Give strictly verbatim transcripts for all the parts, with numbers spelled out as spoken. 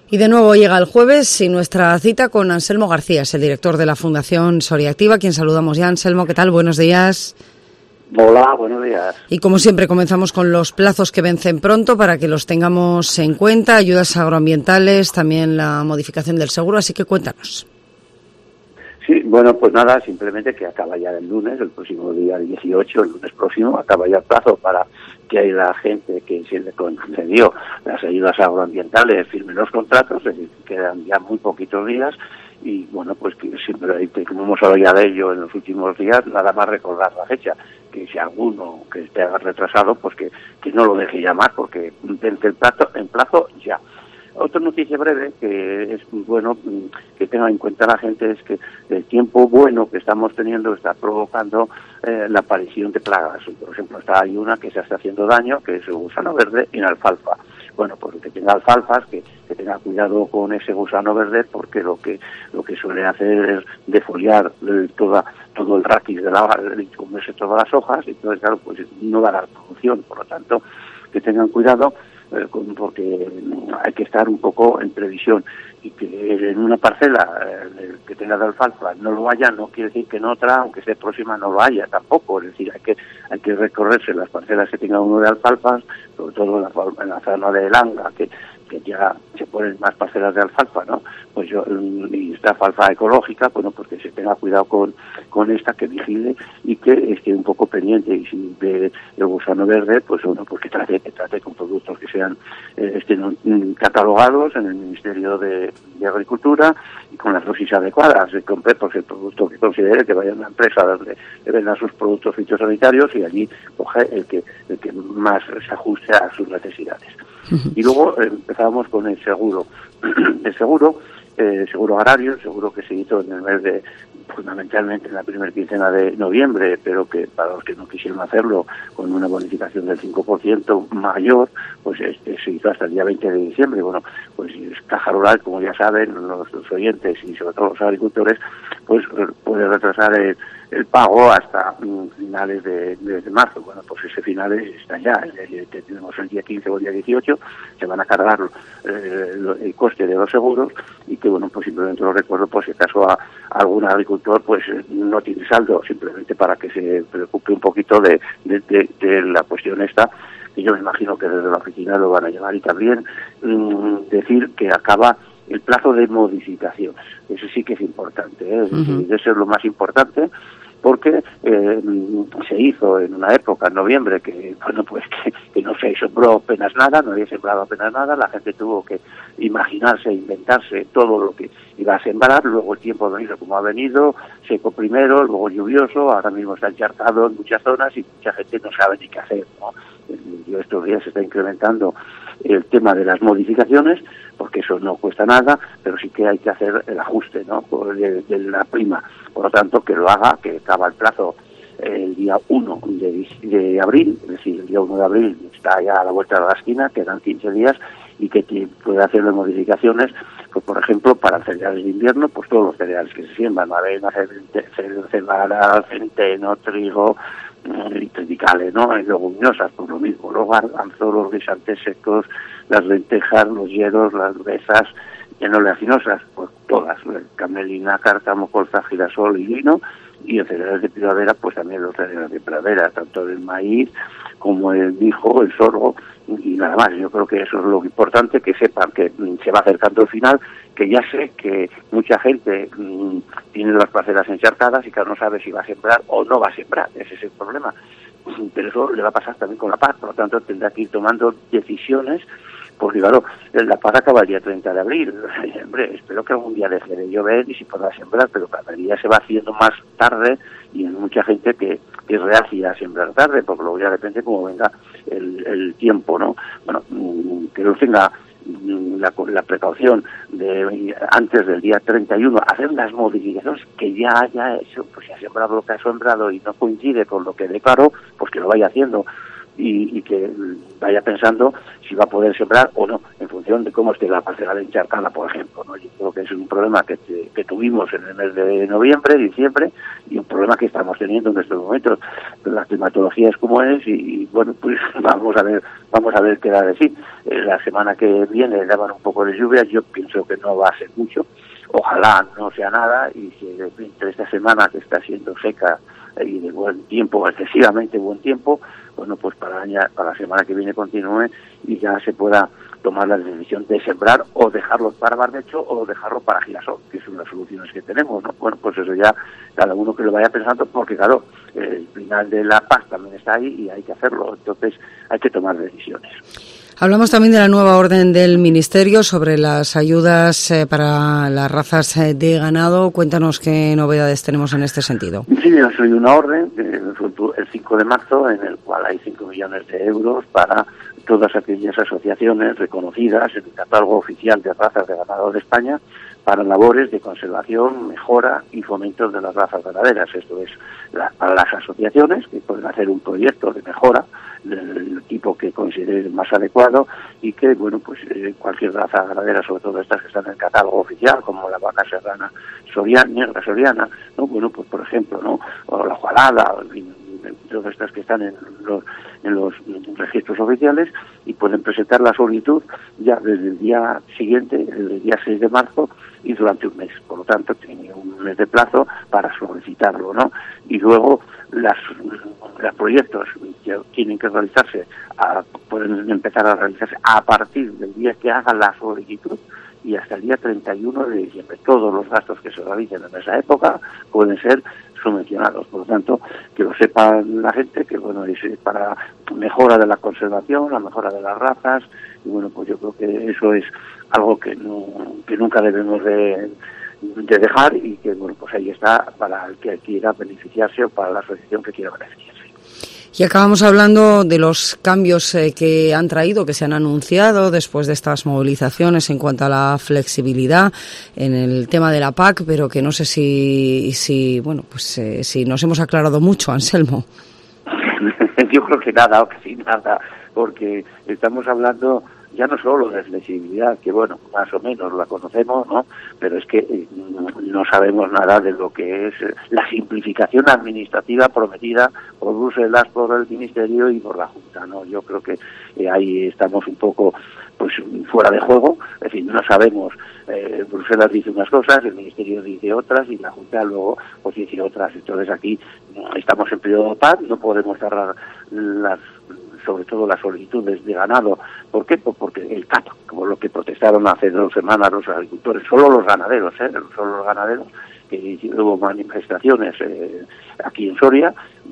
Y de nuevo llega el jueves y nuestra cita con Anselmo García, es el director de la Fundación Soria Activa, quien saludamos ya. Anselmo, ¿qué tal? Buenos días. Hola, buenos días. Y como siempre comenzamos con los plazos que vencen pronto para que los tengamos en cuenta, ayudas agroambientales, también la modificación del seguro, así que cuéntanos. Sí, bueno, pues nada, simplemente que acaba ya el lunes, el próximo día dieciocho, el lunes próximo, acaba ya el plazo para que la gente que se le concedió las ayudas agroambientales firme los contratos, es decir, quedan ya muy poquitos días y bueno, pues que siempre, como hemos hablado ya de ello en los últimos días, nada más recordar la fecha, que si alguno que esté retrasado, pues que, que no lo deje llamar porque vence el plazo, en plazo ya. Otra noticia breve que es bueno que tenga en cuenta la gente es que el tiempo bueno que estamos teniendo está provocando eh, la aparición de plagas. Por ejemplo, está hay una que se está haciendo daño, que es el gusano verde en alfalfa. Bueno, pues el que tenga alfalfas, que, que tenga cuidado con ese gusano verde, porque lo que lo que suele hacer es defoliar eh, toda todo el raquis de la y comerse todas las hojas, y entonces claro, pues no dará producción. Por lo tanto, que tengan cuidado, porque hay que estar un poco en previsión, y que en una parcela eh, que tenga de alfalfa no lo haya, no quiere decir que en otra, aunque esté próxima, no lo haya tampoco. Es decir, hay que hay que recorrerse las parcelas que tenga uno de alfalfas, sobre todo en la, en la zona de Langa, que que ya se ponen más parcelas de alfalfa, ¿no? Pues yo, y esta alfalfa ecológica, bueno, pues que se tenga cuidado con, con esta, que vigile y que esté un poco pendiente, y si ve el gusano verde, pues bueno, pues que trate, que trate con productos que sean, eh, estén catalogados en el Ministerio de, de Agricultura y con las dosis adecuadas, de comprar pues el producto que considere, que vaya a una empresa donde vendan sus productos fitosanitarios y allí coge el que, el que más se ajuste a sus necesidades. Y luego eh, empezábamos con el seguro. El seguro, eh, seguro agrario, el seguro que se hizo en el mes de, fundamentalmente en la primera quincena de noviembre, pero que para los que no quisieron hacerlo con una bonificación del cinco por ciento mayor, pues este se hizo hasta el día veinte de diciembre. Bueno, pues es Caja Rural, como ya saben los, los oyentes y sobre todo los agricultores, pues puede retrasar el el pago hasta um, finales de, de, de marzo. Bueno, pues ese finales está ya, el, el, tenemos el día quince o el día dieciocho, se van a cargar eh, el, el coste de los seguros, y que bueno, pues simplemente lo recuerdo, pues si acaso a, a algún agricultor pues no tiene saldo, simplemente para que se preocupe un poquito de, de, de, de la cuestión esta, y yo me imagino que desde la oficina lo van a llevar. Y también um, decir que acaba el plazo de modificaciones. Eso sí que es importante, ¿eh? Uh-huh. Eso es lo más importante, porque eh, se hizo en una época, en noviembre, que bueno, pues que, que no se sembró apenas nada, no había sembrado apenas nada, la gente tuvo que imaginarse, inventarse todo lo que iba a sembrar, luego el tiempo ha venido como ha venido, seco primero, luego lluvioso, ahora mismo está encharcado en muchas zonas y mucha gente no sabe ni qué hacer, ¿no? Yo estos días se está incrementando el tema de las modificaciones, porque eso no cuesta nada, pero sí que hay que hacer el ajuste, ¿no?, de, de la prima. Por lo tanto, que lo haga, que acaba el plazo el día uno de, de abril, es decir, el día uno de abril está ya a la vuelta de la esquina, quedan quince días, y que puede hacer las modificaciones, pues por ejemplo, para cereales de invierno, pues todos los cereales que se siembran, avena, cebada, centeno, trigo, triticales, ¿no?, leguminosas, pues lo mismo, los garbanzos, los guisantes secos, las lentejas, los hieros, las brezas, y no oleaginosas, pues todas, camelina, cártamo, colza, girasol y lino, y en cereales de primavera, pues también los cereales de primavera, tanto el maíz como el mijo, el sorgo, y nada más. Yo creo que eso es lo importante, que sepan que se va acercando el final, que ya sé que mucha gente mmm, tiene las parcelas encharcadas y que no sabe si va a sembrar o no va a sembrar, ese es el problema. Pero eso le va a pasar también con la paz, por lo tanto tendrá que ir tomando decisiones, porque claro, la paz acaba el día treinta de abril, hombre, espero que algún día deje de llover y si podrá sembrar, pero cada día se va haciendo más tarde, y hay mucha gente que, que es reacia a sembrar tarde, porque luego ya depende cómo venga el, el tiempo, ¿no? Bueno, que no tenga la, la precaución de antes del día treinta y uno hacer las modificaciones que ya haya hecho, pues si ha sembrado lo que ha sembrado y no coincide con lo que declaró, pues que lo vaya haciendo. y, y que vaya pensando si va a poder sembrar o no, en función de cómo esté la parcela encharcada, por ejemplo, ¿no? Yo creo que es un problema que, que tuvimos en el mes de noviembre, diciembre, y un problema que estamos teniendo en estos momentos. La climatología es como es, y, y bueno, pues vamos a ver, vamos a ver qué da de sí. Eh, la semana que viene daban un poco de lluvia, yo pienso que no va a ser mucho, ojalá no sea nada, y si entre esta semana que está siendo seca y de buen tiempo, excesivamente buen tiempo, bueno, pues para, para la semana que viene continúe y ya se pueda tomar la decisión de sembrar o dejarlo para barbecho o dejarlo para girasol, que son las soluciones que tenemos, ¿no? Bueno, pues eso ya cada uno que lo vaya pensando, porque claro, el final de la paz también está ahí y hay que hacerlo, entonces hay que tomar decisiones. Hablamos también de la nueva orden del Ministerio sobre las ayudas eh, para las razas eh, de ganado. Cuéntanos qué novedades tenemos en este sentido. Sí, yo soy una orden eh, el cinco de marzo en el cual hay cinco millones de euros para todas aquellas asociaciones reconocidas en el catálogo oficial de razas de ganado de España para labores de conservación, mejora y fomento de las razas ganaderas. Esto es la, para las asociaciones que pueden hacer un proyecto de mejora del tipo que consideren más adecuado y que, bueno, pues eh, cualquier raza ganadera, sobre todo estas que están en el catálogo oficial, como la vaca serrana soriana, negra soriana, ¿no? Bueno, pues por ejemplo, ¿no? O la jualada, en fin, todas estas que están en los, en los registros oficiales, y pueden presentar la solicitud ya desde el día siguiente, desde el día seis de marzo, y durante un mes. Por lo tanto, tiene un mes de plazo para solicitarlo, ¿no? Y luego las, los proyectos que tienen que realizarse, a, pueden empezar a realizarse a partir del día que hagan la solicitud y hasta el día treinta y uno de diciembre. Todos los gastos que se realicen en esa época pueden ser subvencionados. Por lo tanto, que lo sepan la gente, que bueno, es para mejora de la conservación, la mejora de las razas, y bueno, pues yo creo que eso es algo que no que nunca debemos de, de dejar, y que bueno, pues ahí está para el que quiera beneficiarse o para la asociación que quiera beneficiarse. Y acabamos hablando de los cambios eh, que han traído, que se han anunciado después de estas movilizaciones en cuanto a la flexibilidad en el tema de la P A C, pero que no sé si, si bueno, pues eh, si nos hemos aclarado mucho, Anselmo. Yo creo que nada, o que sí, nada, porque estamos hablando ya no solo de flexibilidad, que bueno, más o menos la conocemos, ¿no? Pero es que eh, no sabemos nada de lo que es la simplificación administrativa prometida por Bruselas, por el Ministerio y por la Junta, ¿no? Yo creo que eh, ahí estamos un poco pues fuera de juego, es decir, no sabemos, eh, Bruselas dice unas cosas, el Ministerio dice otras y la Junta luego pues dice otras. Entonces aquí estamos en periodo de paz, no podemos cerrar las sobre todo las solicitudes de ganado. ¿Por qué? Pues porque el C A P, como lo que protestaron hace dos semanas los agricultores, solo los ganaderos, ¿eh? solo los ganaderos, que hubo manifestaciones eh, aquí en Soria,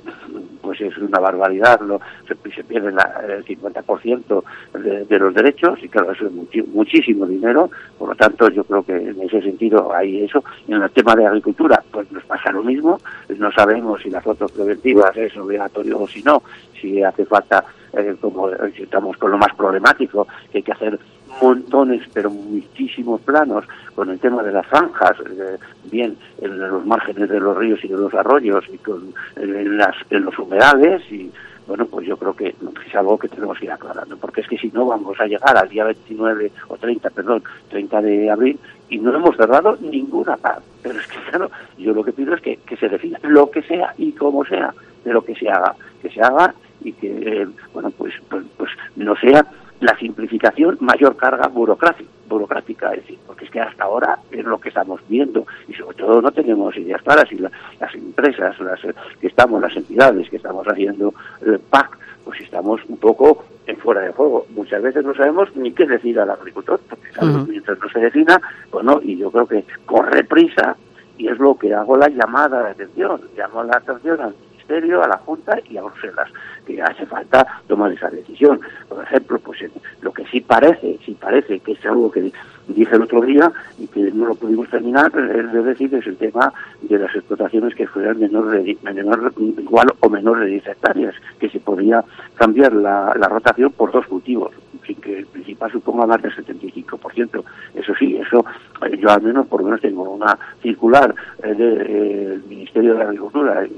pues es una barbaridad, ¿no? se, se pierde la, el cincuenta por ciento de, de los derechos, y claro, eso es muchi, muchísimo dinero. Por lo tanto, yo creo que en ese sentido hay eso. Y en el tema de agricultura, pues nos pasa lo mismo, no sabemos si las fotos preventivas es obligatorio o si no, si hace falta, eh, como si estamos con lo más problemático, que hay que hacer montones, pero muchísimos planos con el tema de las zanjas, eh, bien en los márgenes de los ríos y de los arroyos, y con en, las, en los humedales, y bueno, pues yo creo que es algo que tenemos que ir aclarando, porque es que si no vamos a llegar al día veintinueve o treinta, perdón, treinta de abril y no hemos cerrado ninguna paz. Pero es que claro, yo lo que pido es que, que se defina lo que sea y cómo sea de lo que se haga, que se haga y que, eh, bueno, pues, pues, pues no sea la simplificación, mayor carga burocrática, burocrática, es decir, porque es que hasta ahora es lo que estamos viendo, y sobre todo no tenemos ideas claras, y la, las empresas, las que estamos, las entidades que estamos haciendo el P A C, pues estamos un poco en fuera de juego. Muchas veces no sabemos ni qué decir al agricultor, porque ¿sabes? Uh-huh. Mientras no se defina, pues no, y yo creo que corre prisa, y es lo que hago la llamada de atención, llamo la atención al Ministerio, a la Junta y a Bruselas, que hace falta tomar esa decisión. Por ejemplo, pues lo que sí parece, sí parece que es algo que dije el otro día y que no lo pudimos terminar, es de decir, es el tema de las explotaciones que fueran menor de, menor, igual o menor de diez hectáreas, que se podría cambiar la, la rotación por dos cultivos, sin que el principal suponga más del setenta y cinco por ciento. Eso sí, eso yo al menos por lo menos tengo una circular eh, del Ministerio de Agricultura, muy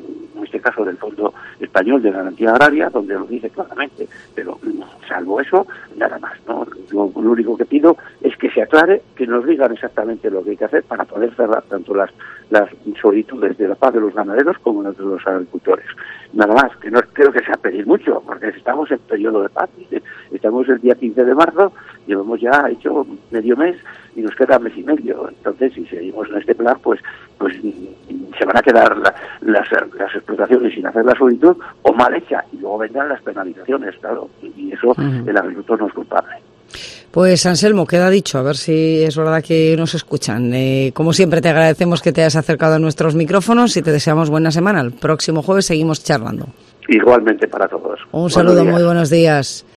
este caso del Fondo Español de Garantía Agraria, donde lo dice claramente, pero salvo eso, nada más, ¿no? Yo lo único que pido es que se aclare, que nos digan exactamente lo que hay que hacer para poder cerrar tanto las, las solicitudes de la paz de los ganaderos como las de los agricultores. Nada más, que no creo que sea pedir mucho, porque estamos en periodo de paz, estamos el día quince de marzo, llevamos ya hecho medio mes y nos queda mes y medio. Entonces, si seguimos en este plan, pues pues se van a quedar la, las, las explotaciones sin hacer la solicitud o mal hecha, y luego vendrán las penalizaciones, claro, y eso uh-huh. el agricultor no es culpable. Pues Anselmo, queda dicho, a ver si es verdad que nos escuchan. Eh, como siempre, te agradecemos que te hayas acercado a nuestros micrófonos y te deseamos buena semana. El próximo jueves seguimos charlando. Igualmente para todos. Un saludo, muy buenos días.